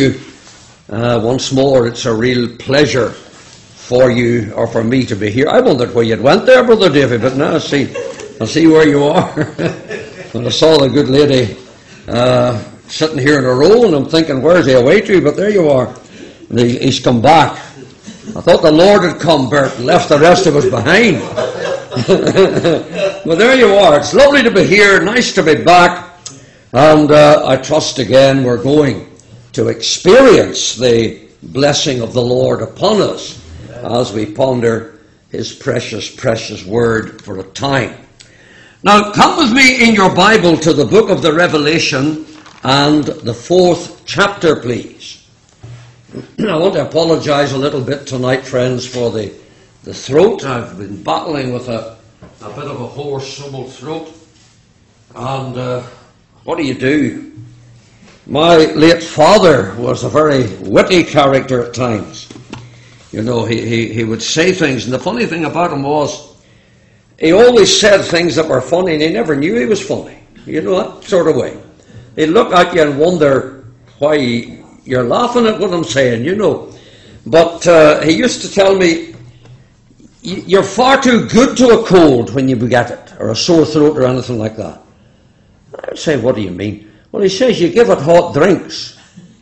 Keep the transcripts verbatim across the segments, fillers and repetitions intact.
you uh, once more. It's a real pleasure for you or for me to be here. I wondered where you'd went there, Brother David, but now I see, I see where you are. And I saw the good lady uh, sitting here in a row, and I'm thinking, where's he away to? But there you are. And he, he's come back. I thought the Lord had come, Bert, and left the rest of us behind. But there you are. It's lovely to be here. Nice to be back. And uh, I trust again we're going to experience the blessing of the Lord upon us as we ponder His precious, precious word for a time. Now, come with me in your Bible to the book of the Revelation and the fourth chapter, please. I want to apologize a little bit tonight, friends, for the, the throat. I've been battling with a, a bit of a hoarse, troubled throat. And uh, what do you do? My late father was a very witty character at times. You know, he, he, he would say things, and the funny thing about him was he always said things that were funny, and he never knew he was funny. You know, that sort of way. He'd look at you and wonder why you're laughing at what I'm saying, you know. But uh, he used to tell me, you're far too good to a cold when you get it, or a sore throat or anything like that. I would say, what do you mean? Well, he says you give it hot drinks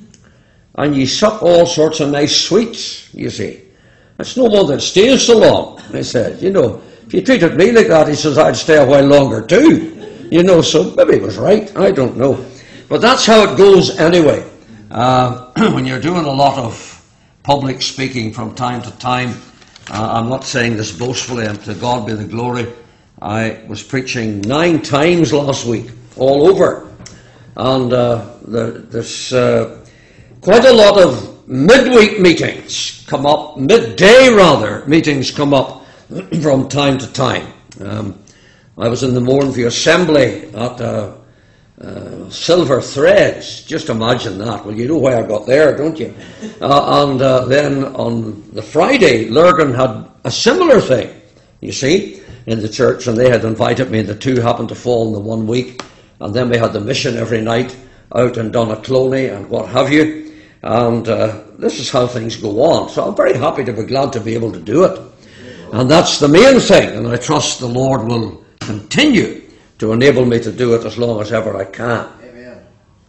and you suck all sorts of nice sweets, you see. It's no wonder it stays so long, he said. You know, if you treated me like that, he says, I'd stay a while longer too. You know, so maybe he was right, I don't know. But that's how it goes anyway. Uh, when you're doing a lot of public speaking from time to time, uh, I'm not saying this boastfully, and to God be the glory. I was preaching nine times last week, all over. And uh, there, there's uh, quite a lot of midweek meetings come up, midday rather, meetings come up from time to time. Um, I was in the Mournview Assembly at uh, uh, Silver Threads. Just imagine that. Well, you know why I got there, don't you? Uh, and uh, then on the Friday, Lurgan had a similar thing, you see, in the church, and they had invited me, and the two happened to fall in the one week. And then we had the mission every night out in Donaghcloney and what have you. And uh, this is how things go on. So I'm very happy to be glad to be able to do it. And that's the main thing. And I trust the Lord will continue to enable me to do it as long as ever I can. Amen.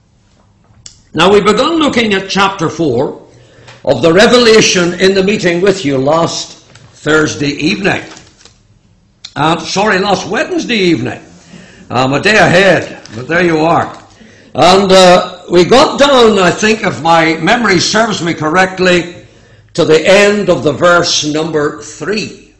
Now, we began looking at chapter four of the Revelation in the meeting with you last Thursday evening. Uh, sorry, last Wednesday evening. I'm a day ahead, but there you are. And uh, we got down, I think, if my memory serves me correctly, to the end of the verse number three.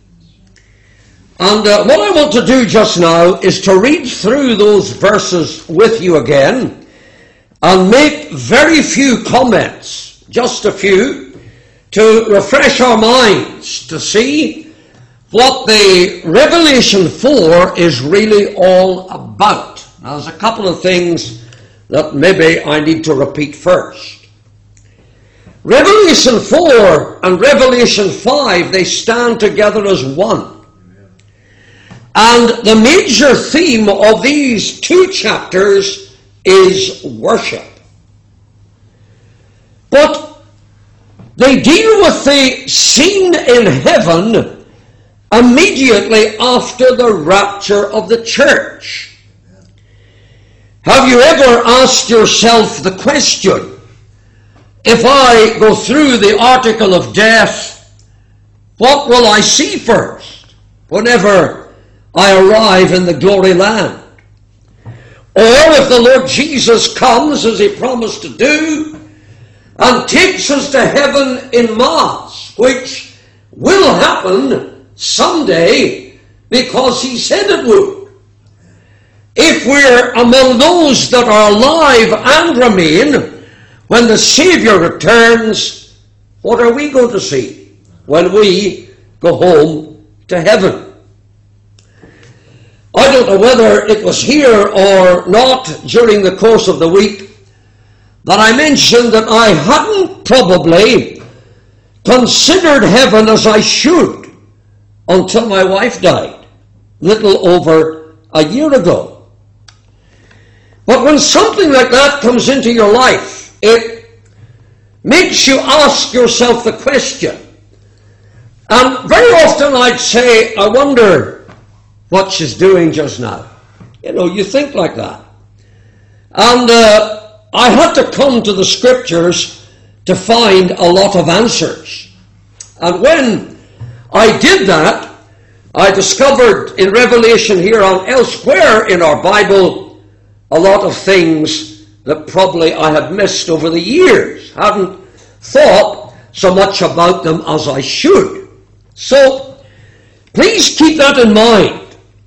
And uh, what I want to do just now is to read through those verses with you again and make very few comments, just a few, to refresh our minds, to see what the Revelation four is really all about. Now, there's a couple of things that maybe I need to repeat first. Revelation four and Revelation five, they stand together as one. And the major theme of these two chapters is worship. But they deal with the scene in heaven immediately after the rapture of the church. Have you ever asked yourself the question, if I go through the article of death, what will I see first whenever I arrive in the glory land? Or if the Lord Jesus comes, as He promised to do, and takes us to heaven in mass, which will happen someday, because He said it would. If we're among those that are alive and remain, when the Saviour returns, what are we going to see when we go home to heaven? I don't know whether it was here or not during the course of the week that I mentioned that I hadn't probably considered heaven as I should until my wife died, little over a year ago. But when something like that comes into your life, it makes you ask yourself the question. And very often I'd say, I wonder what she's doing just now. You know, you think like that. And uh, I had to come to the scriptures to find a lot of answers. And when I did that, I discovered in Revelation here and elsewhere in our Bible a lot of things that probably I had missed over the years. Hadn't thought so much about them as I should. So, please keep that in mind.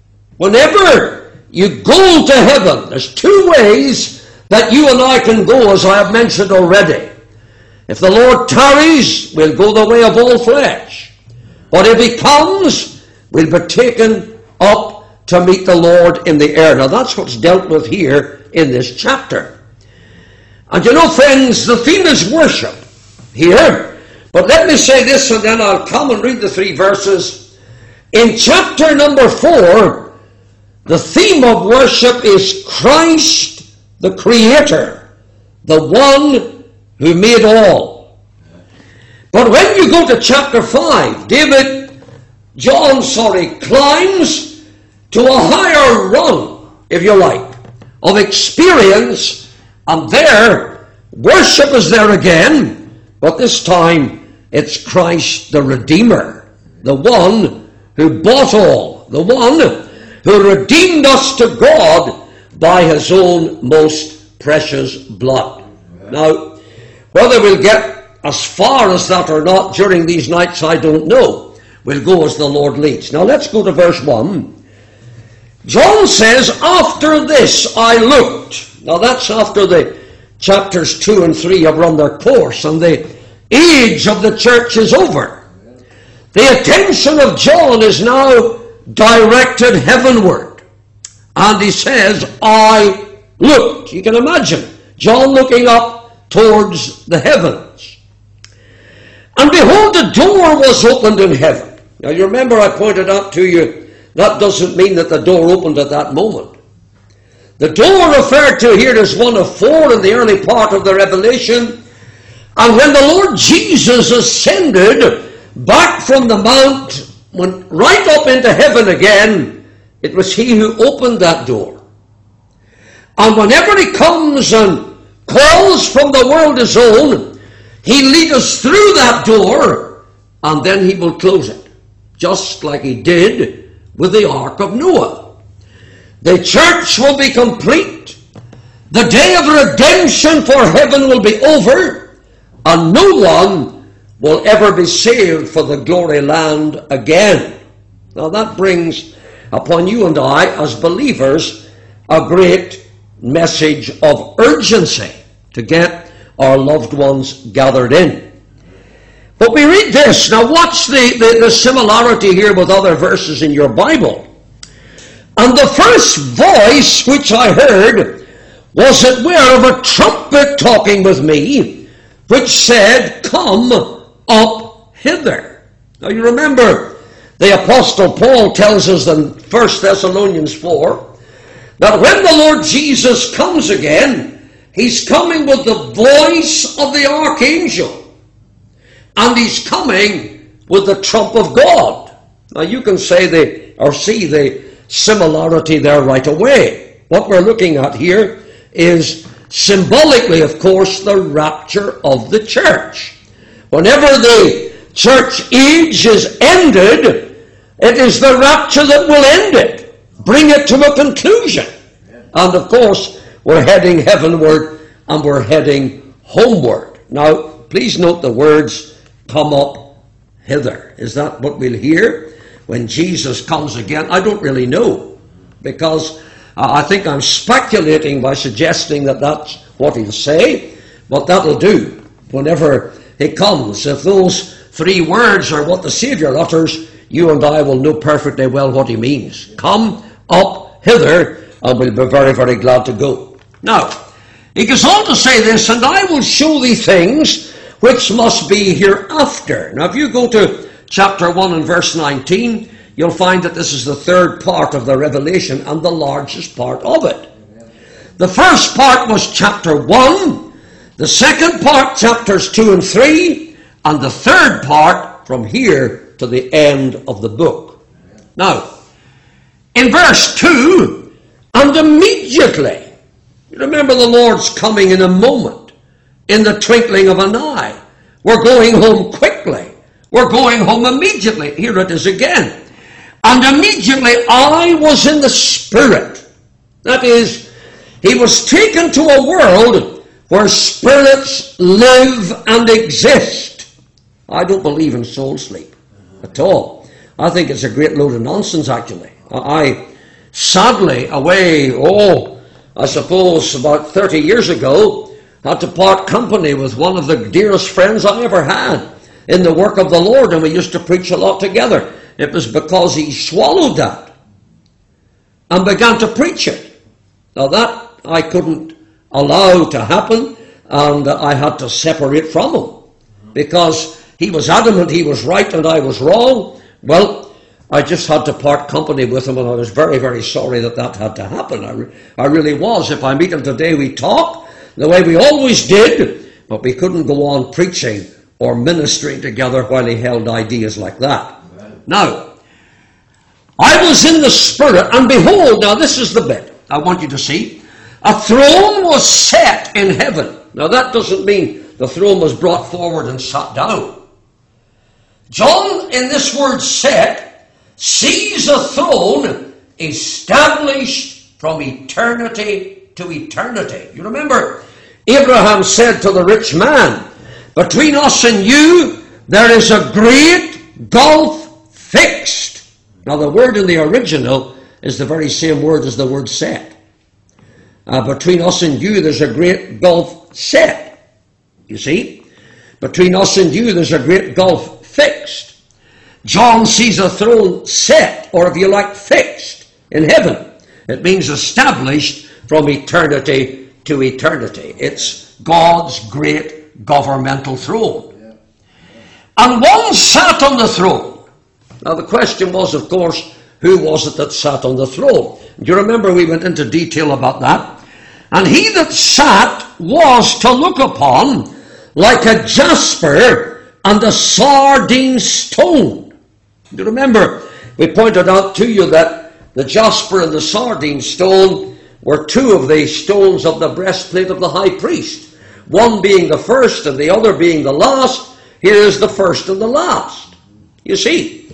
Whenever you go to heaven, there's two ways that you and I can go, as I have mentioned already. If the Lord tarries, we'll go the way of all flesh. But if he comes, we'll be taken up to meet the Lord in the air. Now that's what's dealt with here in this chapter. And you know, friends, the theme is worship here. But let me say this, and then I'll come and read the three verses. In chapter number four, the theme of worship is Christ the Creator, the one who made all. But when you go to chapter five, David, John, sorry, climbs to a higher rung, if you like, of experience, and there, worship is there again, but this time, it's Christ the Redeemer, the one who bought all, the one who redeemed us to God by his own most precious blood. Now, whether we'll get as far as that or not during these nights, I don't know. We'll go as the Lord leads. Now let's go to verse one. John says, after this I looked. Now that's after the chapters two and three have run their course and the age of the church is over. The attention of John is now directed heavenward. And he says, I looked. You can imagine John looking up towards the heavens. And behold, the door was opened in heaven. Now you remember I pointed out to you, that doesn't mean that the door opened at that moment. The door referred to here is one of four in the early part of the Revelation. And when the Lord Jesus ascended back from the mount, went right up into heaven again, it was he who opened that door. And whenever he comes and calls from the world his own, he leads us through that door, and then he will close it, just like he did with the Ark of Noah. The church will be complete. The day of redemption for heaven will be over. And no one will ever be saved for the glory land again. Now that brings upon you and I, as believers, a great message of urgency to get our loved ones gathered in. But we read this. Now watch the, the, the similarity here with other verses in your Bible. And the first voice which I heard was it were of a trumpet talking with me, which said, come up hither. Now you remember, the Apostle Paul tells us in First Thessalonians four, that when the Lord Jesus comes again, he's coming with the voice of the archangel. And he's coming with the trump of God. Now you can say the, or see the similarity there right away. What we're looking at here is symbolically, of course, the rapture of the church. Whenever the church age is ended, it is the rapture that will end it, bring it to a conclusion. And of course, we're heading heavenward and we're heading homeward. Now, please note the words, come up hither. Is that what we'll hear when Jesus comes again? I don't really know, because Uh, I think I'm speculating by suggesting that that's what he'll say, but that'll do whenever he comes. If those three words are what the Saviour utters, you and I will know perfectly well what he means. Come up hither, and we'll be very, very glad to go. Now, he goes on to say this, and I will show thee things which must be hereafter. Now, if you go to chapter one and verse nineteen, you'll find that this is the third part of the Revelation and the largest part of it. The first part was chapter one, The second part, chapters two and three, and the third part from here to the end of the book. Now, in verse two, and immediately, you remember the Lord's coming in a moment, in the twinkling of an eye. We're going home quickly. We're going home immediately. Here it is again. And immediately I was in the Spirit. That is, he was taken to a world where spirits live and exist. I don't believe in soul sleep at all. I think it's a great load of nonsense, actually. I, sadly, away, oh, I suppose about thirty years ago, had to part company with one of the dearest friends I ever had in the work of the Lord, and we used to preach a lot together. It was because he swallowed that and began to preach it. Now that I couldn't allow to happen, and I had to separate from him because he was adamant he was right and I was wrong. Well, I just had to part company with him, and I was very, very sorry that that had to happen. I, re- I really was. If I meet him today, we talk the way we always did, but we couldn't go on preaching or ministering together while he held ideas like that. Amen. Now, I was in the Spirit, and behold, now this is the bit I want you to see. A throne was set in heaven. Now that doesn't mean the throne was brought forward and sat down. John, in this word set, sees a throne established from eternity to eternity. You remember, Abraham said to the rich man, between us and you, there is a great gulf fixed. Now the word in the original is the very same word as the word set. Uh, between us and you, there's a great gulf set. You see? Between us and you, there's a great gulf fixed. John sees a throne set, or if you like, fixed in heaven. It means established from eternity to eternity. It's God's great governmental throne. And one sat on the throne. Now the question was, of course, who was it that sat on the throne? Do you remember we went into detail about that? And he that sat was to look upon like a jasper and a sardine stone. Do you remember we pointed out to you that the jasper and the sardine stone were two of the stones of the breastplate of the high priest. One being the first and the other being the last. Here is the first and the last. You see.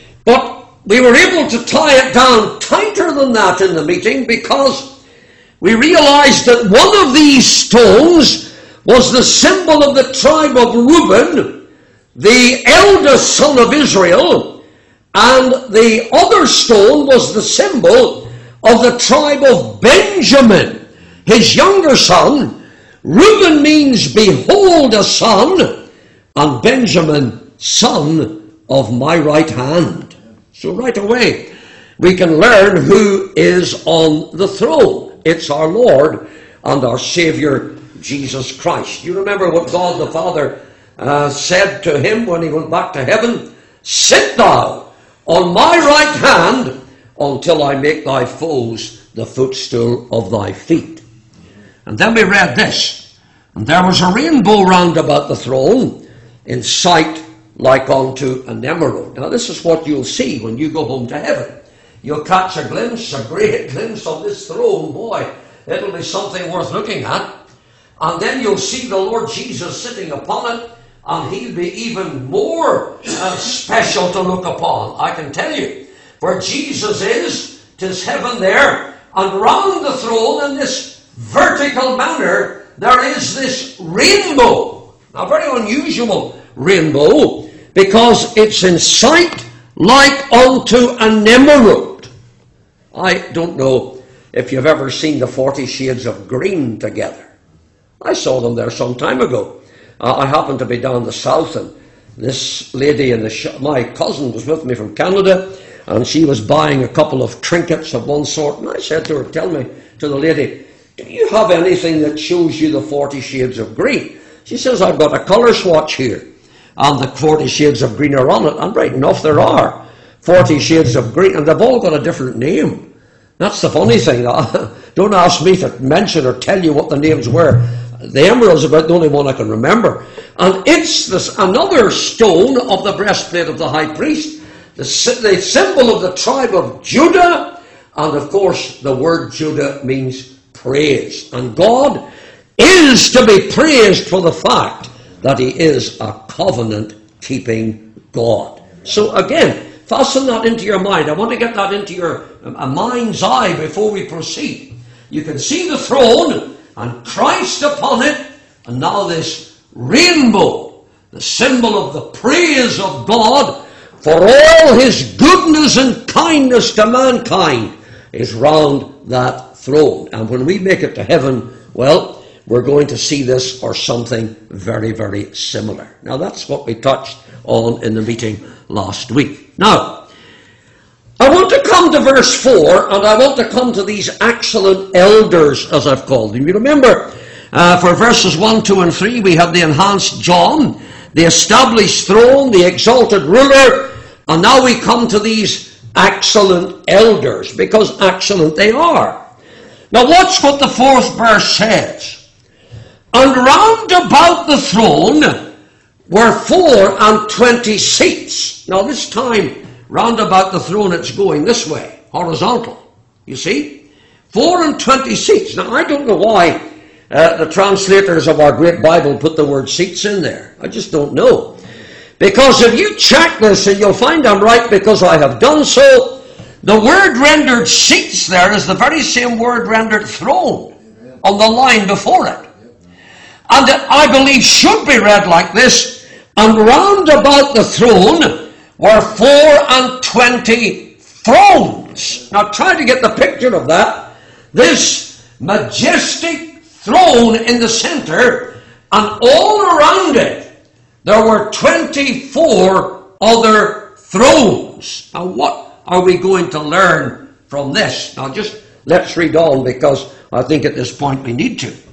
But we were able to tie it down tighter than that in the meeting because we realized that one of these stones was the symbol of the tribe of Reuben, the eldest son of Israel, and the other stone was the symbol of the tribe of Benjamin, his younger son. Reuben means behold a son, and Benjamin, son of my right hand. So right away we can learn who is on the throne. It's our Lord and our Savior Jesus Christ. You remember what God the Father uh, said to him when he went back to heaven? Sit thou on my right hand until I make thy foes the footstool of thy feet. And then we read this. And there was a rainbow round about the throne, in sight like unto an emerald. Now this is what you'll see when you go home to heaven. You'll catch a glimpse, a great glimpse of this throne. Boy, it'll be something worth looking at. And then you'll see the Lord Jesus sitting upon it, and he'll be even more uh, special to look upon, I can tell you. Where Jesus is, 'tis heaven there, and round the throne in this vertical manner, there is this rainbow. A very unusual rainbow, because it's in sight like unto an emerald. I don't know if you've ever seen the Forty Shades of Green together. I saw them there some time ago. Uh, I happened to be down the south, and this lady in the sh- my cousin was with me from Canada, and she was buying a couple of trinkets of one sort, and I said to her, tell me, to the lady, do you have anything that shows you the Forty Shades of Green? She says, I've got a colour swatch here, and the Forty Shades of Green are on it, and right enough there are Forty Shades of Green, and they've all got a different name. That's the funny thing. Don't ask me to mention or tell you what the names were. the emerald's about the only one I can remember. And it's this, another stone of the breastplate of the high priest, the, the symbol of the tribe of Judah. And of course, the word Judah means praise. And God is to be praised for the fact that he is a covenant-keeping God. So again, fasten that into your mind. I want to get that into your a mind's eye before we proceed. You can see the throne and Christ upon it, and now this rainbow, the symbol of the praise of God for all his goodness and kindness to mankind, is round that throne. And when we make it to heaven, well, we're going to see this or something very, very similar. Now, that's what we touched on in the meeting last week. Now, I want to come to verse four, and I want to come to these excellent elders, as I've called them. You remember, uh, for verses one, two, and three, we had the enhanced John, the established throne, the exalted ruler, and now we come to these excellent elders, because excellent they are. Now watch what the fourth verse says. And round about the throne were four and twenty seats. Now this time, round about the throne it's going this way, horizontal. You see? Four and twenty seats. Now I don't know why uh, the translators of our great Bible put the word seats in there. I just don't know. Because if you check this, and you'll find I'm right because I have done so, the word rendered seats there is the very same word rendered throne on the line before it. And it, I believe, should be read like this. And round about the throne were four and twenty thrones. Now try to get the picture of that. This majestic throne in the center, and all around it there were twenty-four other thrones. Now what are we going to learn from this? Now just let's read on, because I think at this point we need to.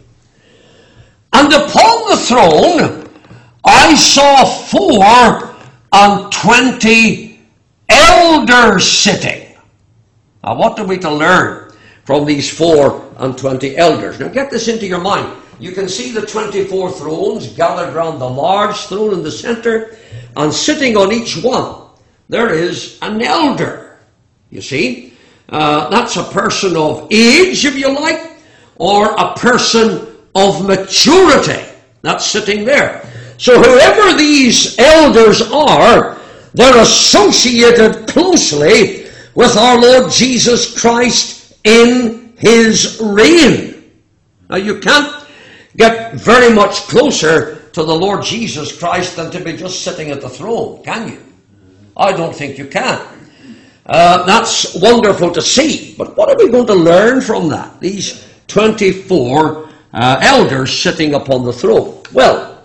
And upon the throne I saw four and twenty elders sitting. Now what are we to learn from these four and twenty elders? Now get this into your mind. You can see the twenty-four thrones gathered round the large throne in the center, and sitting on each one there is an elder. You see? Uh, that's a person of age, if you like, or a person of maturity. That's sitting there. So whoever these elders are, they're associated closely with our Lord Jesus Christ in his reign. Now you can't get very much closer to the Lord Jesus Christ than to be just sitting at the throne, can you? I don't think you can. Uh, that's wonderful to see. But what are we going to learn from that? These twenty-four uh, elders sitting upon the throne. Well,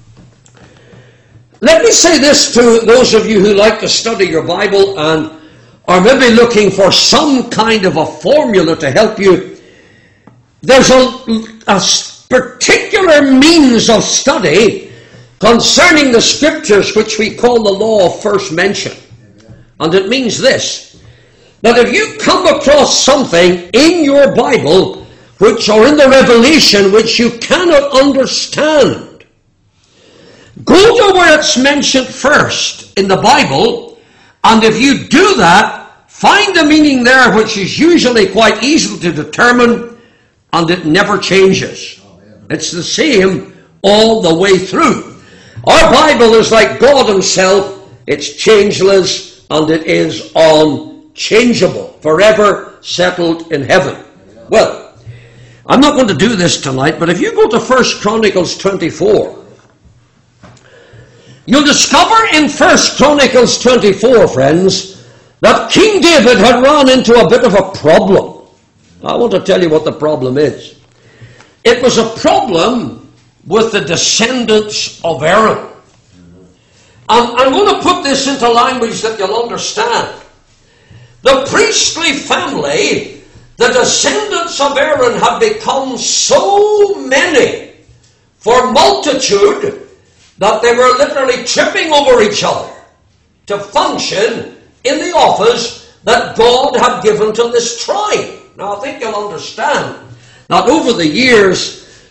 let me say this to those of you who like to study your Bible and are maybe looking for some kind of a formula to help you. There's a, a particular means of study concerning the scriptures which we call the law of first mention. And it means this, that if you come across something in your Bible which or in the Revelation which you cannot understand, go to where it's mentioned first in the Bible, and if you do that, find the meaning there, which is usually quite easy to determine, and it never changes. It's the same all the way through. Our Bible is like God himself. It's changeless and it is unchangeable, forever settled in heaven. Well, I'm not going to do this tonight, but if you go to First Chronicles twenty-four, you'll discover in First Chronicles twenty-four, friends, that King David had run into a bit of a problem. I want to tell you what the problem is. It was a problem with the descendants of Aaron. And I'm going to put this into language that you'll understand. The priestly family, the descendants of Aaron, have become so many for multitude that they were literally tripping over each other to function in the office that God had given to this tribe. Now I think you'll understand that over the years,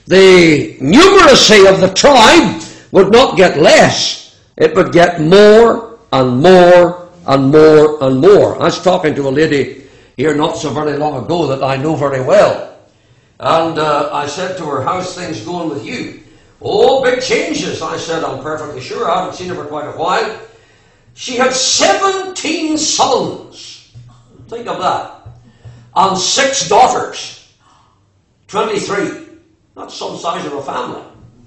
the numeracy of the tribe would not get less. It would get more and more and more and more. I was talking to a lady here not so very long ago that I know very well. And uh, I said to her, how's things going with you? Oh, big changes. I said, I'm perfectly sure. I haven't seen her for quite a while. She had seventeen sons. Think of that. And six daughters. twenty-three. That's some size of a family.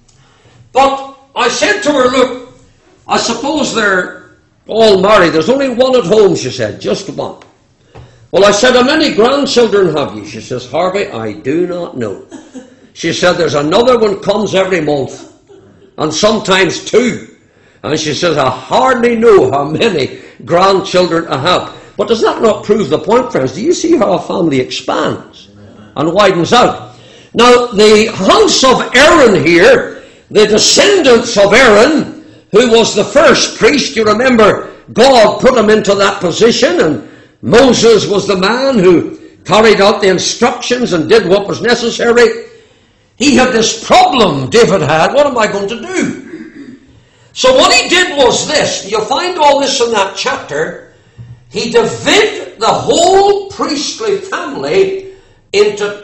But I said to her, look, I suppose they're all married. There's only one at home, she said, just one. Well, I said, how many grandchildren have you? She says, Harvey, I do not know. She said, there's another one comes every month, and sometimes two. And she says, I hardly know how many grandchildren I have. But does that not prove the point, friends? Do you see how a family expands and widens out? Now, the house of Aaron here, the descendants of Aaron, who was the first priest, you remember, God put him into that position, and Moses was the man who carried out the instructions and did what was necessary. He had this problem, David had. What am I going to do? So what he did was this. You'll find all this in that chapter. He divided the whole priestly family into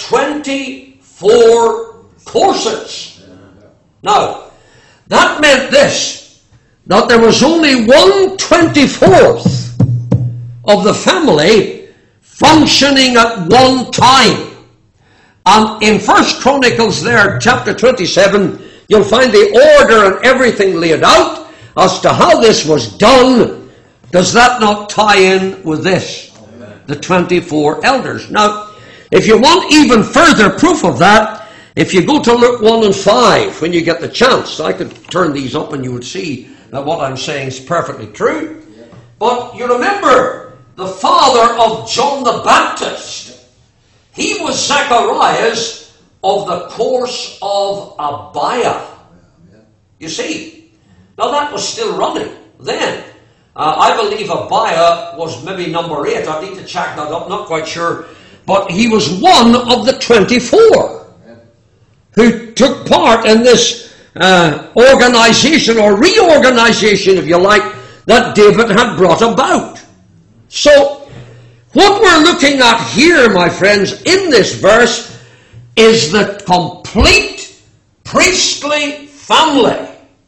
twenty-four courses. Now, that meant this, that there was only one twenty-fourth of the family functioning at one time. And in First Chronicles there, chapter twenty-seven, you'll find the order and everything laid out as to how this was done. Does that not tie in with this? Amen. The twenty-four elders. Now, if you want even further proof of that, if you go to Luke one and five, when you get the chance, I could turn these up and you would see that what I'm saying is perfectly true. Yeah. But you remember the father of John the Baptist. He was Zacharias of the course of Abiah. You see, now that was still running then. Uh, I believe Abiah was maybe number eight. I need to check that up, not quite sure. But he was one of the twenty-four who took part in this uh, organization or reorganization, if you like, that David had brought about. So, what we're looking at here, my friends, in this verse is the complete priestly family.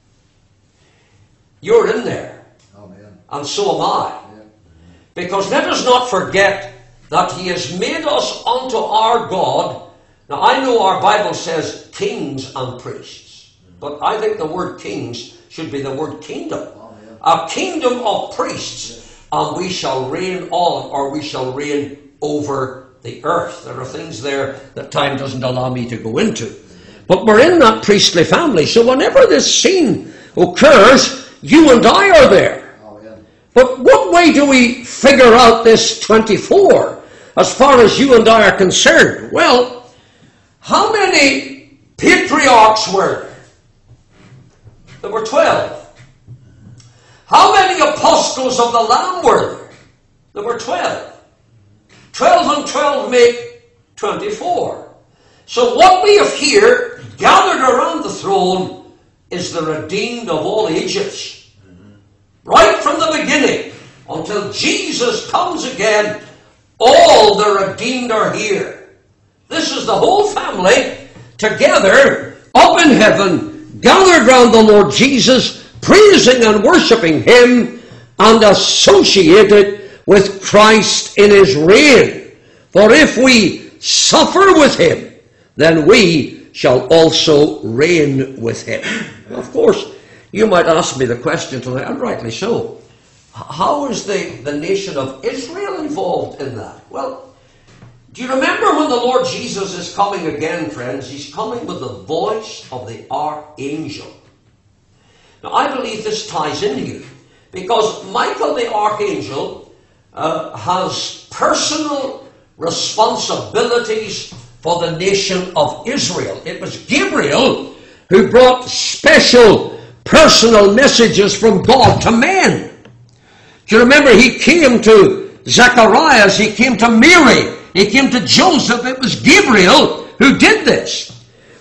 You're in there. Amen. And so am I. Yeah. Because let us not forget that He has made us unto our God. Now, I know our Bible says kings and priests, but I think the word kings should be the word kingdom. Oh, yeah. A kingdom of priests. And we shall reign on, or we shall reign over the earth. There are things there that time doesn't allow me to go into. But we're in that priestly family. So whenever this scene occurs, you and I are there. Oh, yeah. But what way do we figure out this twenty-four as far as you and I are concerned? Well, how many patriarchs were there? There were twelve. How many apostles of the Lamb were there? There were twelve. Twelve and twelve make twenty-four. So what we have here, gathered around the throne, is the redeemed of all ages. Right from the beginning, until Jesus comes again, all the redeemed are here. This is the whole family, together, up in heaven, gathered round the Lord Jesus, praising and worshipping Him, and associated with Christ in His reign. For if we suffer with Him, then we shall also reign with Him. Of course, you might ask me the question tonight, and rightly so. How is the, the nation of Israel involved in that? Well, do you remember when the Lord Jesus is coming again, friends? He's coming with the voice of the archangel. Now, I believe this ties in here, because Michael the archangel uh, has personal responsibilities for the nation of Israel. It was Gabriel who brought special personal messages from God to men. Do you remember he came to Zacharias, he came to Mary, he came to Joseph. It was Gabriel who did this.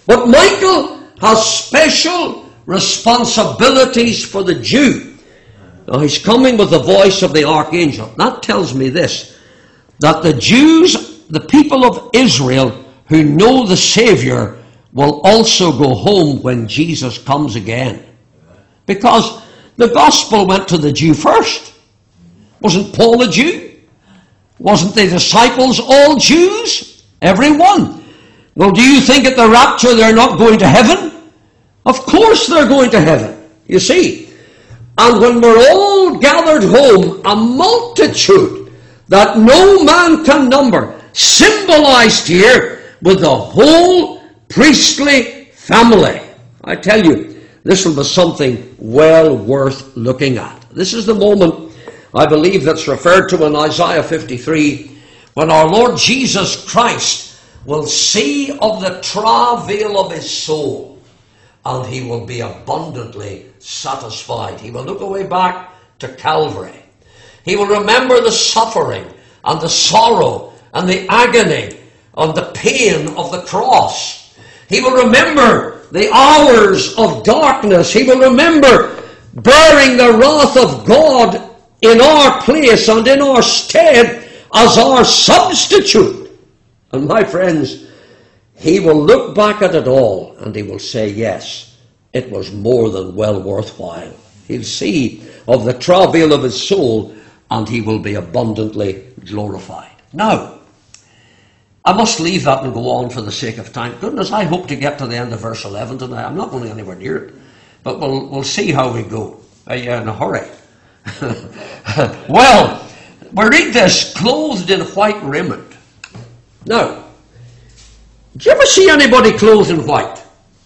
But Michael has special responsibilities for the Jew. Now he's coming with the voice of the archangel. That tells me this, that the Jews, the people of Israel who know the Savior, will also go home when Jesus comes again. Because the gospel went to the Jew first. Wasn't Paul a Jew? Wasn't the disciples all Jews? Every one. Well, do you think at the rapture they're not going to heaven? Of course they're going to heaven, you see. And when we're all gathered home, a multitude that no man can number, symbolized here with the whole priestly family. I tell you, this will be something well worth looking at. This is the moment, I believe, that's referred to in Isaiah fifty-three, when our Lord Jesus Christ will see of the travail of his soul, and he will be abundantly satisfied. He will look away back to Calvary. He will remember the suffering and the sorrow and the agony and the pain of the cross. He will remember the hours of darkness. He will remember bearing the wrath of God in our place and in our stead as our substitute. And my friends, he will look back at it all and he will say, yes, it was more than well worthwhile. He'll see of the travail of his soul and he will be abundantly glorified. Now, I must leave that and go on for the sake of time. Goodness, I hope to get to the end of verse eleven tonight. I'm not going anywhere near it. But we'll, we'll see how we go. Are you in a hurry? Well, we read this, clothed in white raiment. Now, do you ever see anybody clothed in white?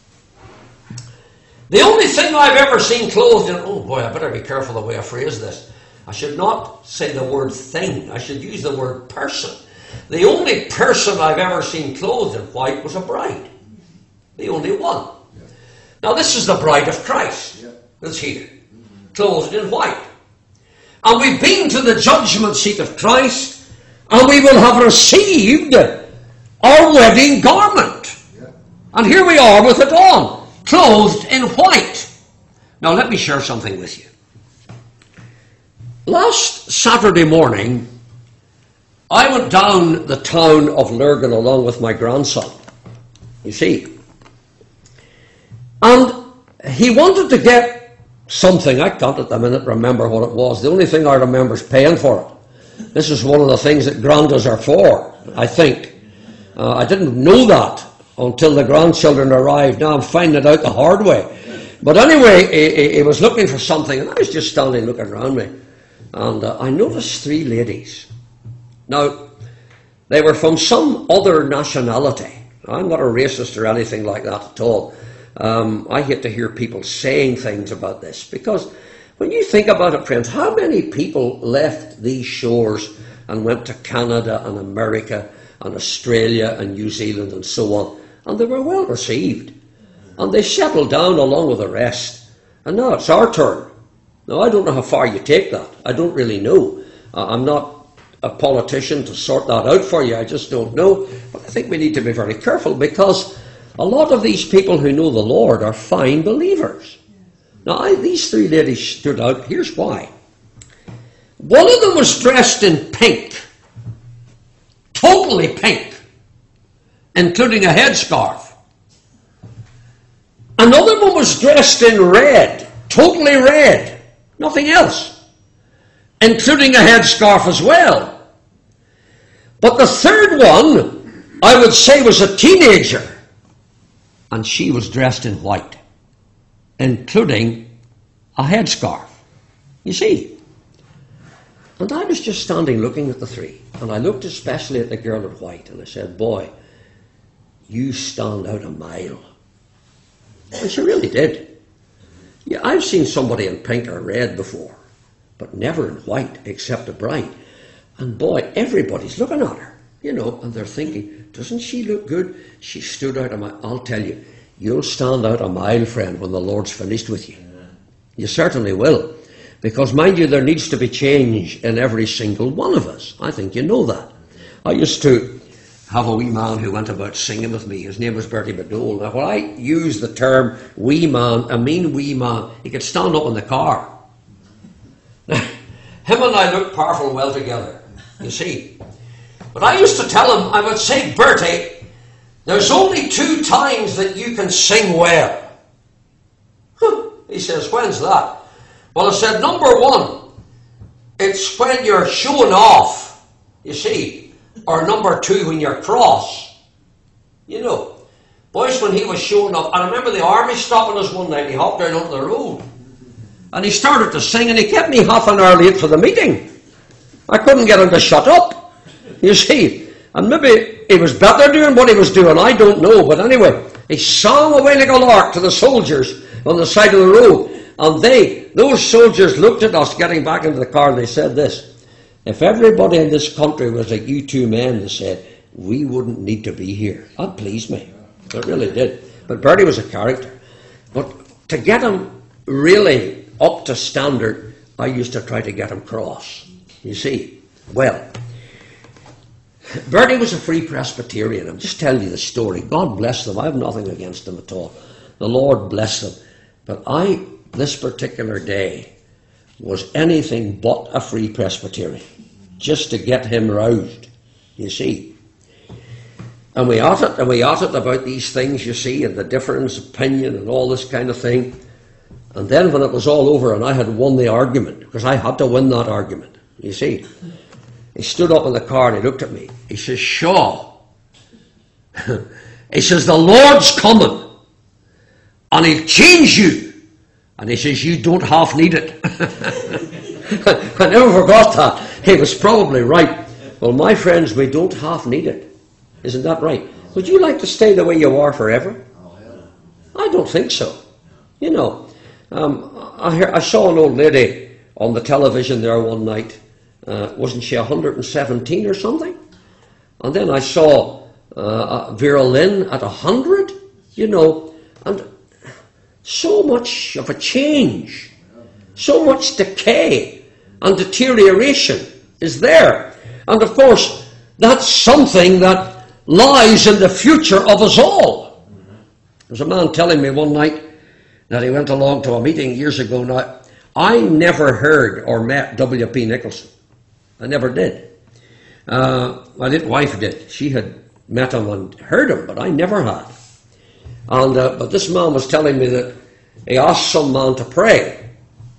The only thing I've ever seen clothed in... Oh boy, I better be careful the way I phrase this. I should not say the word thing. I should use the word person. The only person I've ever seen clothed in white was a bride. The only one. Now this is the bride of Christ that's here, clothed in white. And we've been to the judgment seat of Christ, and we will have received our wedding garment. And here we are with it on, clothed in white. Now let me share something with you. Last Saturday morning, I went down the town of Lurgan along with my grandson, you see. And he wanted to get something. I can't at the minute remember what it was. The only thing I remember is paying for it. This is one of the things that grandas are for, I think. Uh, I didn't know that until the grandchildren arrived. Now I'm finding it out the hard way. But anyway, he, he was looking for something, and I was just standing looking around me. And uh, I noticed three ladies. Now, they were from some other nationality. I'm not a racist or anything like that at all. Um, I hate to hear people saying things about this, because when you think about it, friends, how many people left these shores and went to Canada and America and Australia and New Zealand and so on, and they were well received, and they settled down along with the rest, and now it's our turn. Now, I don't know how far you take that. I don't really know. Uh, I'm not a politician to sort that out for you. I just don't know. But I think we need to be very careful, because a lot of these people who know the Lord are fine believers. Now, I, these three ladies stood out. Here's why. One of them was dressed in pink. Totally pink. Including a headscarf. Another one was dressed in red. Totally red. Nothing else. Including a headscarf as well. But the third one, I would say, was a teenager. And she was dressed in white. Including a headscarf. You see. And I was just standing looking at the three. And I looked especially at the girl in white. And I said, boy, you stand out a mile. And she really did. Yeah, I've seen somebody in pink or red before, but never in white, except a bride. And boy, everybody's looking at her, you know, and they're thinking, doesn't she look good? She stood out a mile. I'll tell you, you'll stand out a mile, friend, when the Lord's finished with you. You certainly will. Because, mind you, there needs to be change in every single one of us. I think you know that. I used to have a wee man who went about singing with me. His name was Bertie McDowell. Now, when I use the term wee man, I mean wee man. He could stand up in the car. Him and I looked powerful well together, you see. But I used to tell him, I would say, Bertie, there's only two times that you can sing well. Huh. He says, when's that? Well, I said, number one, it's when you're showing off, you see. Or number two, when you're cross. You know. Boys, when he was showing off, I remember the army stopping us one night. He hopped out onto the road. And he started to sing, and he kept me half an hour late for the meeting. I couldn't get him to shut up. You see. And maybe he was better doing what he was doing. I don't know. But anyway, he sang away like a lark to the soldiers on the side of the road. And they, those soldiers looked at us getting back into the car, and they said this. If everybody in this country was like you two men, they said, we wouldn't need to be here. That pleased me. It really did. But Bertie was a character. But to get him really up to standard, I used to try to get him cross. You see. Well, Bertie was a Free Presbyterian. I'm just telling you the story. God bless them. I have nothing against them at all. The Lord bless them. But I, this particular day, was anything but a Free Presbyterian, just to get him roused, you see. And we ought it, and we ought it about these things, you see, and the difference of opinion and all this kind of thing. And then when it was all over and I had won the argument, because I had to win that argument, you see, he stood up in the car and he looked at me. He says, Shaw, he says, the Lord's coming and he'll change you. And he says, you don't half need it. I never forgot that. He was probably right. Well, my friends, we don't half need it. Isn't that right? Would you like to stay the way you are forever? I don't think so. You know, um, I, hear, I saw an old lady on the television there one night. Uh, wasn't she one hundred seventeen or something? And then I saw uh, Vera Lynn at one hundred, you know, and so much of a change, so much decay and deterioration is there. And of course, that's something that lies in the future of us all. There was a man telling me one night that he went along to a meeting years ago. Now, I never heard or met W P Nicholson. I never did. Uh, my little wife did. She had met him and heard him, but I never had. And uh, but this man was telling me that he asked some man to pray.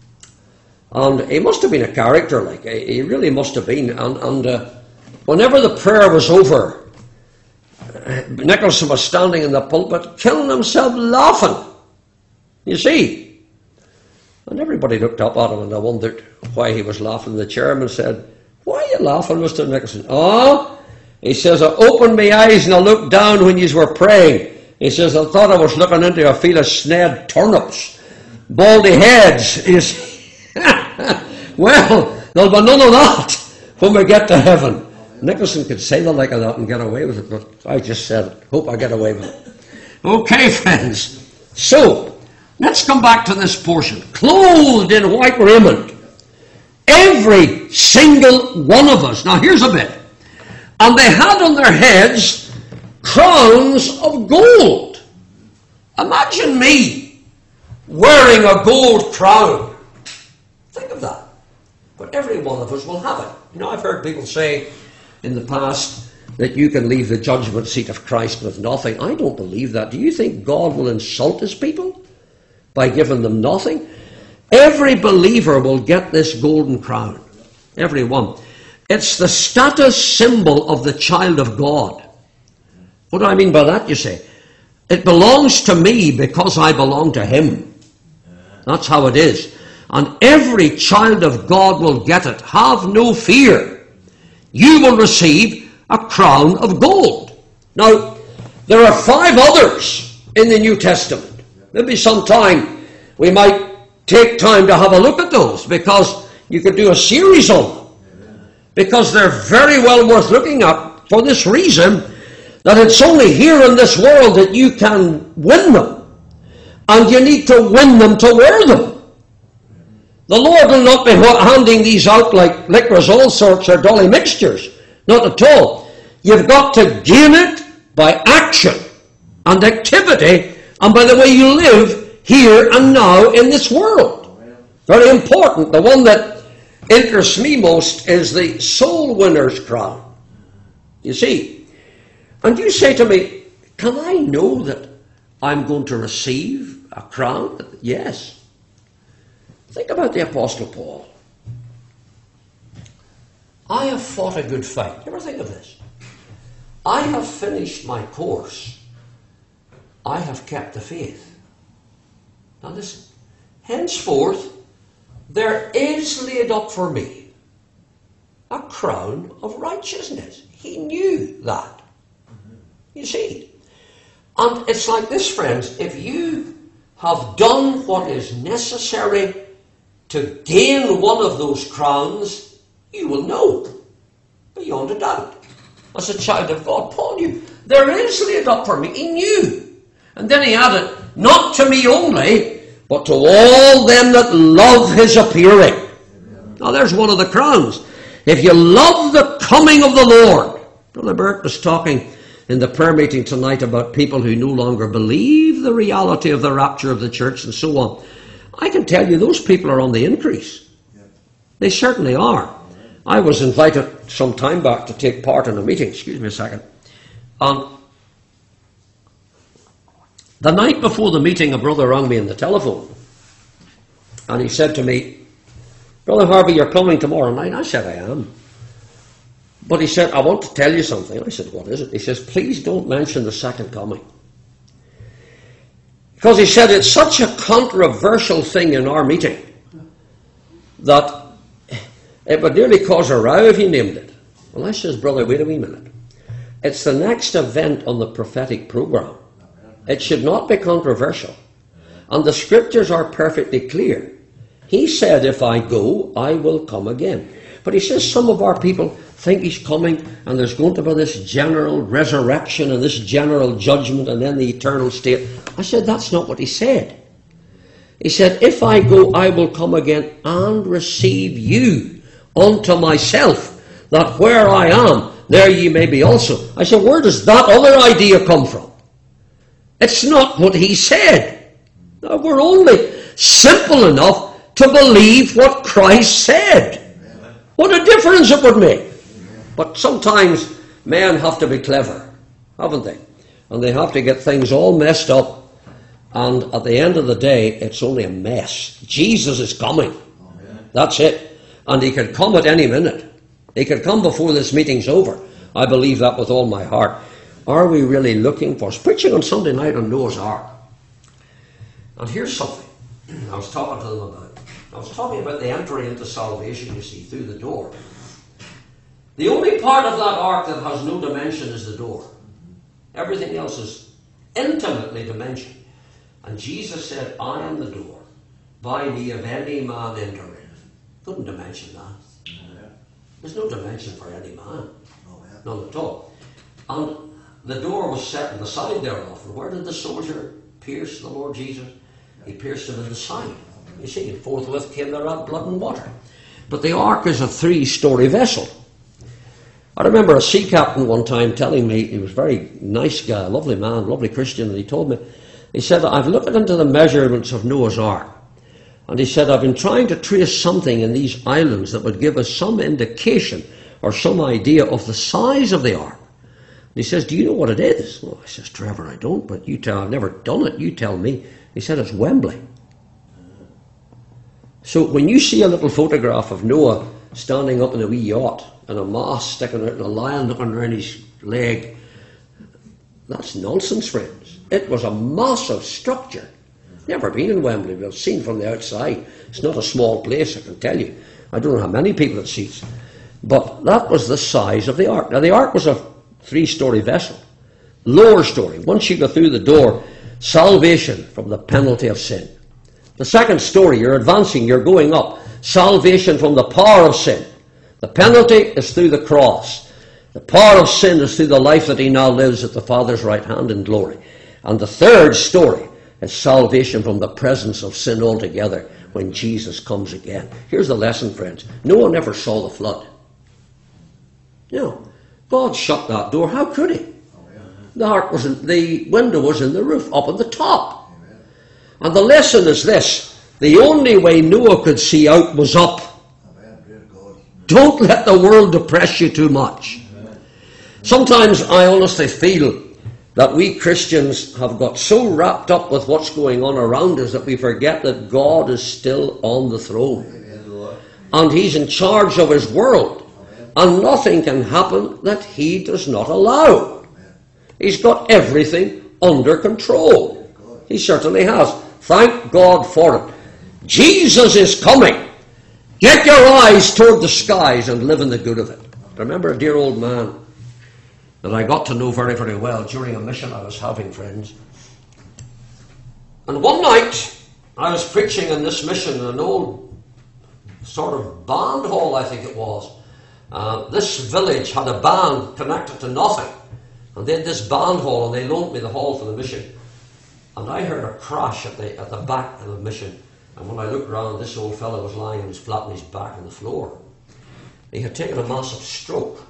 And he must have been a character, like, he really must have been. And, and uh, whenever the prayer was over, Nicholson was standing in the pulpit, killing himself laughing. You see? And everybody looked up at him and they wondered why he was laughing. The chairman said, why are you laughing, Mister Nicholson? Oh, he says, I opened my eyes and I looked down when you were praying. He says, I thought I was looking into a field of snared turnips, baldy heads. You see? Well, there'll be none of that when we get to heaven. Nicholson could say the like of that and get away with it, but I just said it. Hope I get away with it. Okay, friends. So, let's come back to this portion. Clothed in white raiment. Every single one of us. Now, here's a bit. And they had on their heads crowns of gold. Imagine me wearing a gold crown. Think of that. But every one of us will have it. You know, I've heard people say in the past that you can leave the judgment seat of Christ with nothing. I don't believe that. Do you think God will insult his people by giving them nothing? Every believer will get this golden crown. Every one. It's the status symbol of the child of God. What do I mean by that, you say? It belongs to me because I belong to him. That's how it is. And every child of God will get it. Have no fear. You will receive a crown of gold. Now, there are five others in the New Testament. Maybe sometime we might take time to have a look at those, because you could do a series on them. Because they're very well worth looking at for this reason, that it's only here in this world that you can win them. And you need to win them to wear them. The Lord will not be handing these out like licorice all sorts or dolly mixtures. Not at all. You've got to gain it by action and activity and by the way you live here and now in this world. Very important. The one that interests me most is the soul winner's crown. You see, and you say to me, can I know that I'm going to receive a crown? Yes. Think about the Apostle Paul. I have fought a good fight. You ever think of this? I have finished my course. I have kept the faith. Now listen. Henceforth, there is laid up for me a crown of righteousness. He knew that. You see. And it's like this, friends. If you have done what is necessary to gain one of those crowns, you will know, beyond a doubt. As a child of God, Paul knew, there is laid up for me. He knew. And then he added, not to me only, but to all them that love his appearing. Now there's one of the crowns. If you love the coming of the Lord. Brother Bert was talking in the prayer meeting tonight about people who no longer believe the reality of the rapture of the church and so on. I can tell you those people are on the increase. They certainly are. I was invited some time back to take part in a meeting. Excuse me a second. Um, the night before the meeting, a brother rang me on the telephone. And he said to me, Brother Harvey, you're coming tomorrow night. I said, I am. But he said, I want to tell you something. I said, what is it? He says, please don't mention the second coming. Because he said, it's such a controversial thing in our meeting that it would nearly cause a row if you named it. Well, I says, brother, wait a wee minute. It's the next event on the prophetic program. It should not be controversial. And the scriptures are perfectly clear. He said, if I go, I will come again. But he says some of our people think he's coming and there's going to be this general resurrection and this general judgment and then the eternal state. I said, that's not what he said. He said, if I go, I will come again and receive you unto myself, that where I am, there ye may be also. I said, where does that other idea come from? It's not what he said. Now, we're only simple enough to believe what Christ said. What a difference it would make. But sometimes men have to be clever, haven't they? And they have to get things all messed up. And at the end of the day, it's only a mess. Jesus is coming. That's it. And he could come at any minute. He could come before this meeting's over. I believe that with all my heart. Are we really looking for... I was preaching on Sunday night on Noah's Ark. And here's something I was talking to them about. I was talking about the entry into salvation, you see, through the door. The only part of that ark that has no dimension is the door. Everything else is intimately dimensioned. And Jesus said, I am the door. By me if any man enter in. Couldn't dimension that. There's no dimension for any man. None at all. And the door was set in the side thereof. And where did the soldier pierce the Lord Jesus? He pierced him in the side. You see, and forthwith came there out blood and water. But the ark is a three-story vessel. I remember a sea captain one time telling me, he was a very nice guy, a lovely man, lovely Christian, and he told me, he said, I've looked into the measurements of Noah's Ark. And he said, I've been trying to trace something in these islands that would give us some indication or some idea of the size of the ark. And he says, do you know what it is? Well, I says, Trevor, I don't, but you tell, I've never done it, you tell me. He said, it's Wembley. So when you see a little photograph of Noah standing up in a wee yacht and a mast sticking out and a lion looking around his leg, that's nonsense, friends. It was a massive structure. Never been in Wembley, but seen from the outside. It's not a small place, I can tell you. I don't know how many people it seats. But that was the size of the ark. Now the ark was a three-story vessel. Lower story. Once you go through the door, salvation from the penalty of sin. The second story, you're advancing, you're going up. Salvation from the power of sin. The penalty is through the cross. The power of sin is through the life that he now lives at the Father's right hand in glory. And the third story is salvation from the presence of sin altogether when Jesus comes again. Here's the lesson, friends. No one ever saw the flood. No. God shut that door. How could he? The ark was in, the window was in the roof, up at the top. Amen. And the lesson is this: the only way Noah could see out was up. Amen. Don't let the world depress you too much. Amen. Sometimes I honestly feel that we Christians have got so wrapped up with what's going on around us that we forget that God is still on the throne. Amen. And He's in charge of His world. Amen. And nothing can happen that He does not allow. He's got everything under control. He certainly has. Thank God for it. Jesus is coming. Get your eyes toward the skies and live in the good of it. I remember a dear old man that I got to know very, very well during a mission I was having, friends. And one night, I was preaching in this mission in an old sort of band hall, I think it was. Uh, this village had a band connected to nothing. And they had this band hall, and they loaned me the hall for the mission. And I heard a crash at the at the back of the mission. And when I looked around, this old fellow was lying on his flat on his back on the floor. He had taken a massive stroke.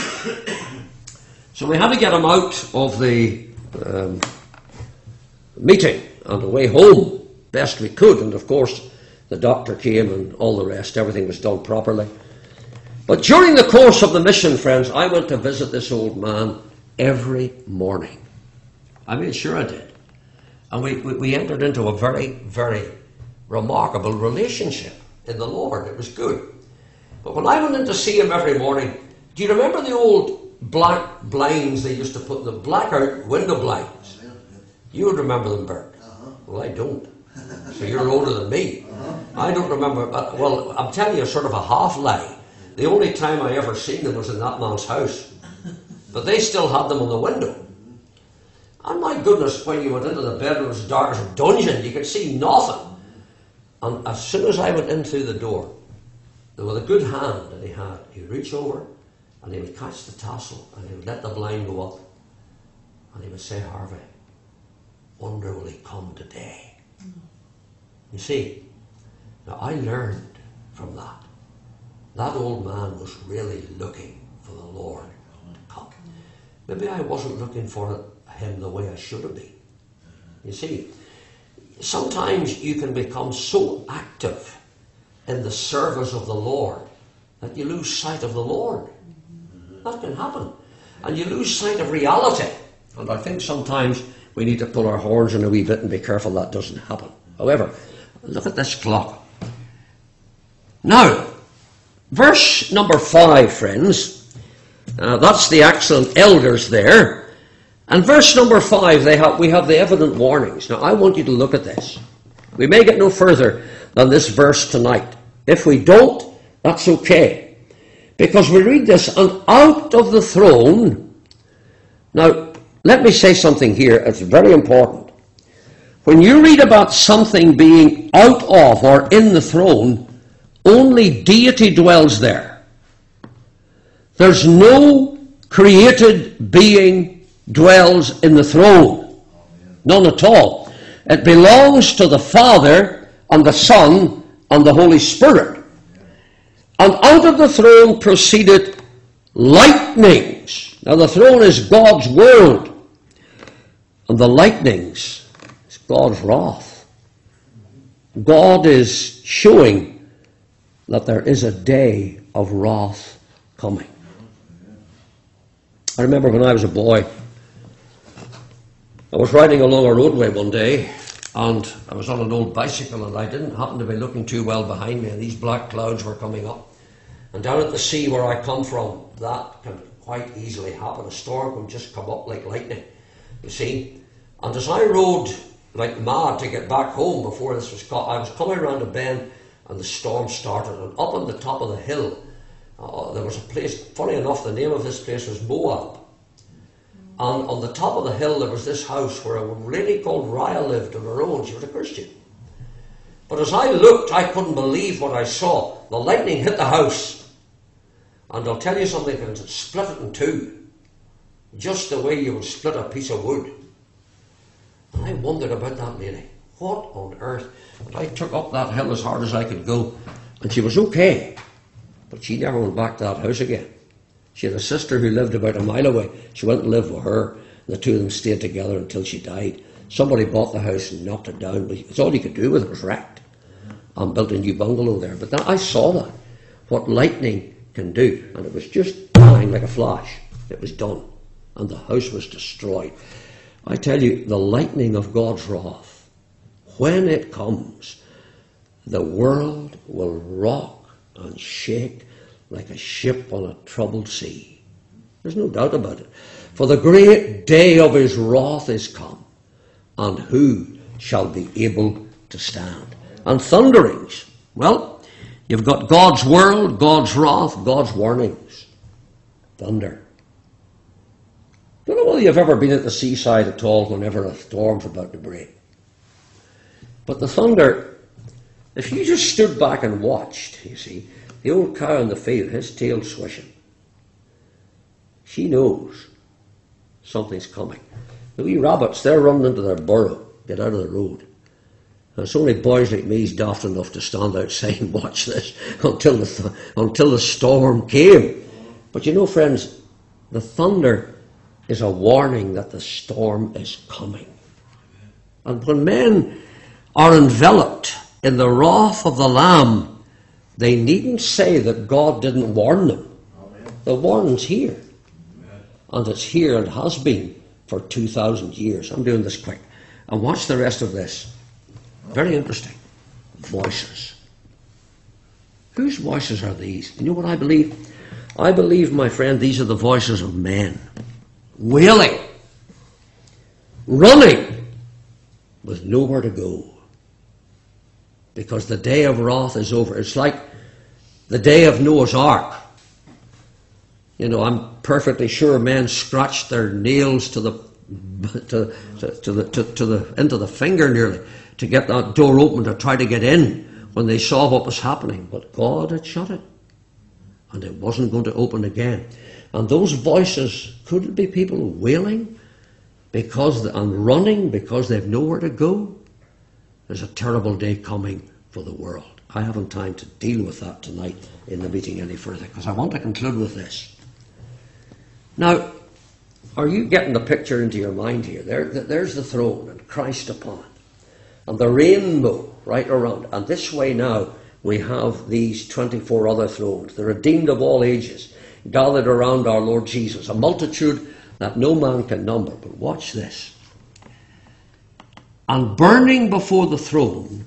So we had to get him out of the um, meeting on the way home best we could. And of course, the doctor came and all the rest. Everything was done properly. But during the course of the mission, friends, I went to visit this old man every morning. I mean, sure I did. And we, we, we entered into a very, very remarkable relationship in the Lord. It was good. But when I went in to see him every morning, do you remember the old black blinds they used to put, the blackout window blinds? You would remember them, Bert. Uh-huh. Well, I don't. So you're older than me. Uh-huh. I don't remember. Uh, well, I'm telling you sort of a half lie. The only time I ever seen them was in that man's house. But they still had them on the window. And my goodness, when you went into the bedroom, it was as dark as a dungeon. You could see nothing. And as soon as I went in through the door, there was a good hand that he had. He'd reach over and he would catch the tassel and he would let the blind go up. And he would say, Harvey, wonder will he come today? You see, now I learned from that. That old man was really looking for the Lord. Maybe I wasn't looking for him the way I should have been. You see, sometimes you can become so active in the service of the Lord that you lose sight of the Lord. That can happen. And you lose sight of reality. And I think sometimes we need to pull our horns in a wee bit and be careful that doesn't happen. However, look at this clock. Now, verse number five, friends. Uh, that's the excellent elders there. And verse number five, they have, we have the evident warnings. Now, I want you to look at this. We may get no further than this verse tonight. If we don't, that's okay. Because we read this, and out of the throne. Now, let me say something here. It's very important. When you read about something being out of or in the throne, only deity dwells there. There's no created being dwells in the throne. None at all. It belongs to the Father and the Son and the Holy Spirit. And out of the throne proceeded lightnings. Now the throne is God's world. And the lightnings is God's wrath. God is showing that there is a day of wrath coming. I remember when I was a boy, I was riding along a roadway one day, and I was on an old bicycle, and I didn't happen to be looking too well behind me, and these black clouds were coming up. And down at the sea where I come from, that can quite easily happen. A storm can just come up like lightning, you see. And as I rode like mad to get back home before this was caught, I was coming around a bend, and the storm started, and up on the top of the hill, Uh, there was a place, funny enough, the name of this place was Moab. And on the top of the hill there was this house where a lady called Raya lived on her own. She was a Christian. But as I looked, I couldn't believe what I saw. The lightning hit the house. And I'll tell you something, it split it in two. Just the way you would split a piece of wood. And I wondered about that lady. What on earth? But I took up that hill as hard as I could go. And she was okay. But she never went back to that house again. She had a sister who lived about a mile away. She went and lived with her. And the two of them stayed together until she died. Somebody bought the house and knocked it down. But it's all he could do with it was wrecked. And built a new bungalow there. But that, I saw that. What lightning can do. And it was just bang like a flash. It was done. And the house was destroyed. I tell you, the lightning of God's wrath, when it comes, the world will rock and shake like a ship on a troubled sea. There's no doubt about it. For the great day of his wrath is come, and who shall be able to stand? And thunderings, well, you've got God's world, God's wrath, God's warnings. Thunder. I don't know whether you've ever been at the seaside at all whenever a storm's about to break. But the thunder, if you just stood back and watched, you see, the old cow in the field, his tail swishing. She knows something's coming. The wee rabbits, they're running into their burrow, get out of the road. And it's only boys like me daft enough to stand outside and watch this until the, th- until the storm came. But you know, friends, the thunder is a warning that the storm is coming. And when men are enveloped in the wrath of the Lamb, they needn't say that God didn't warn them. Amen. The warning's here. Amen. And it's here and has been for two thousand years. I'm doing this quick. And watch the rest of this. Very interesting. Voices. Whose voices are these? You know what I believe? I believe, my friend, these are the voices of men. Wailing. Running. With nowhere to go. Because the day of wrath is over. It's like the day of Noah's Ark. You know, I'm perfectly sure men scratched their nails to the to, to, to the to, to the into the finger nearly to get that door open to try to get in when they saw what was happening. But God had shut it, and it wasn't going to open again. And those voices, could it be people wailing because the, and running because they've nowhere to go? There's a terrible day coming for the world. I haven't time to deal with that tonight in the meeting any further, because I want to conclude with this. Now, are you getting the picture into your mind here? There, there's the throne and Christ upon it, and the rainbow right around. And this way now we have these twenty-four other thrones, the redeemed of all ages, gathered around our Lord Jesus, a multitude that no man can number. But watch this. And burning before the throne,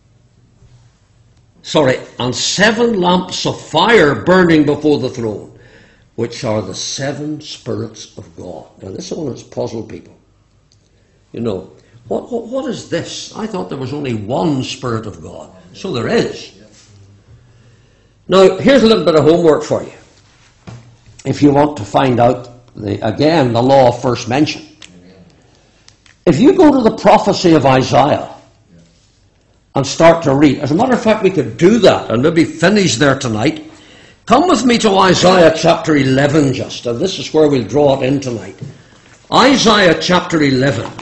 sorry, and seven lamps of fire burning before the throne, which are the seven spirits of God. Now this is one that's puzzled people. You know, what, what, what is this? I thought there was only one Spirit of God. So there is. Now, here's a little bit of homework for you. If you want to find out, the, again, the law of first mention. If you go to the prophecy of Isaiah and start to read, as a matter of fact, we could do that and maybe finish there tonight. Come with me to Isaiah chapter eleven just, and this is where we'll draw it in tonight. Isaiah chapter eleven.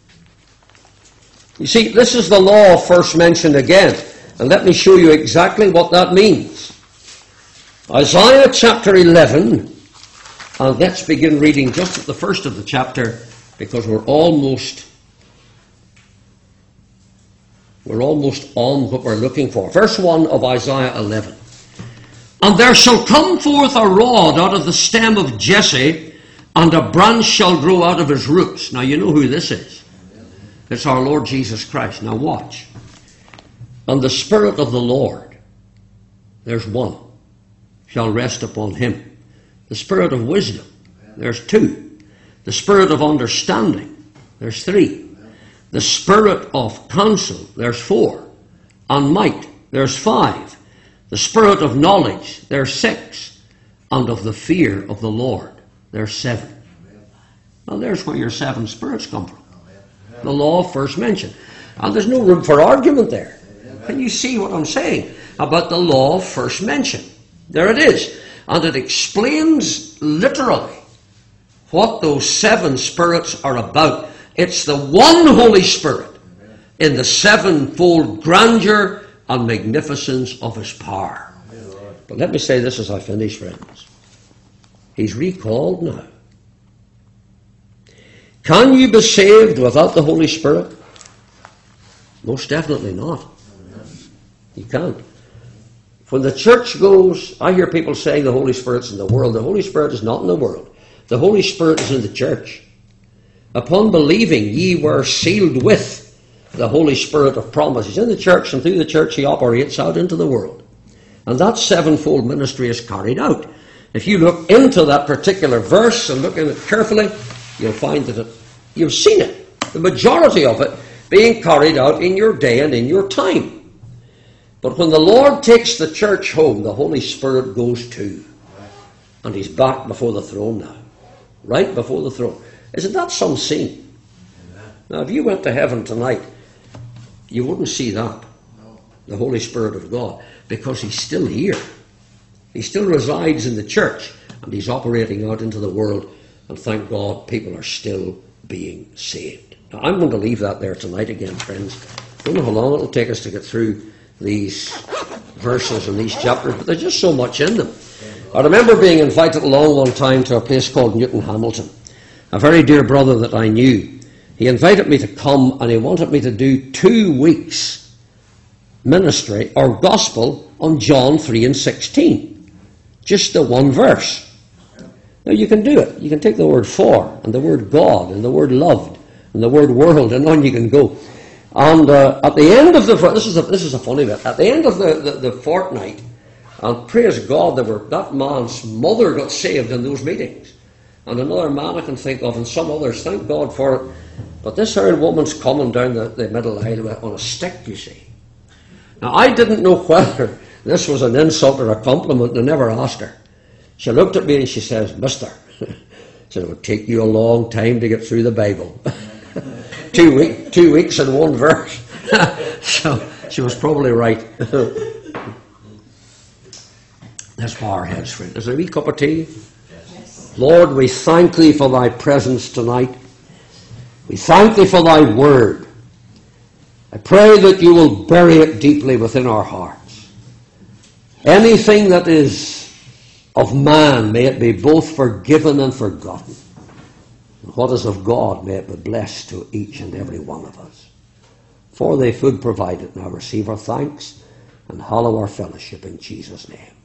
You see, this is the law of first mention again, and let me show you exactly what that means. Isaiah chapter eleven, and let's begin reading just at the first of the chapter, because we're almost we're almost on what we're looking for. Verse one of Isaiah eleven. And there shall come forth a rod out of the stem of Jesse, and a branch shall grow out of his roots. Now you know who this is. It's our Lord Jesus Christ. Now watch. And the Spirit of the Lord, there's one, shall rest upon him. The Spirit of wisdom, there's two. The Spirit of understanding, there's three. The Spirit of counsel, there's four. And might, there's five. The Spirit of knowledge, there's six. And of the fear of the Lord, there's seven. Well, there's where your seven spirits come from. The law of first mention. And there's no room for argument there. Can you see what I'm saying about the law of first mention? There it is. And it explains literally what those seven spirits are about. It's the one Holy Spirit in the sevenfold grandeur and magnificence of his power. But let me say this as I finish, friends. He's recalled now. Can you be saved without the Holy Spirit? Most definitely not. You can't. When the church goes, I hear people saying the Holy Spirit's in the world. The Holy Spirit is not in the world. The Holy Spirit is in the church. Upon believing, ye were sealed with the Holy Spirit of promise. He's in the church, and through the church he operates out into the world. And that sevenfold ministry is carried out. If you look into that particular verse and look in it carefully, you'll find that it, you've seen it. The majority of it being carried out in your day and in your time. But when the Lord takes the church home, the Holy Spirit goes too. And he's back before the throne now. Right before the throne. Isn't that some scene? Now, if you went to heaven tonight, you wouldn't see that. The Holy Spirit of God. Because he's still here. He still resides in the church. And he's operating out into the world. And thank God, people are still being saved. Now, I'm going to leave that there tonight again, friends. I don't know how long it'll take us to get through these verses and these chapters, but there's just so much in them. I remember being invited a long, long time to a place called Newton Hamilton. A very dear brother that I knew. He invited me to come, and he wanted me to do two weeks ministry or gospel on John three and sixteen. Just the one verse. Now you can do it. You can take the word for, and the word God, and the word loved, and the word world, and on you can go. And uh, at the end of the, this is a, this is a funny bit, at the end of the, the, the fortnight, and praise God, there were, that man's mother got saved in those meetings. And another man I can think of, and some others, thank God for it. But this old woman's coming down the, the middle aisle on a stick, you see. Now, I didn't know whether this was an insult or a compliment, and I never asked her. She looked at me and she says, Mister, said, it would take you a long time to get through the Bible. two, week, two weeks in one verse. So she was probably right. Let's bow our heads, friend. Is there a wee cup of tea? Yes. Lord, we thank thee for thy presence tonight. We thank thee for thy word. I pray that you will bury it deeply within our hearts. Anything that is of man, may it be both forgiven and forgotten. And what is of God, may it be blessed to each and every one of us. For thy food provided, now receive our thanks and hallow our fellowship in Jesus' name.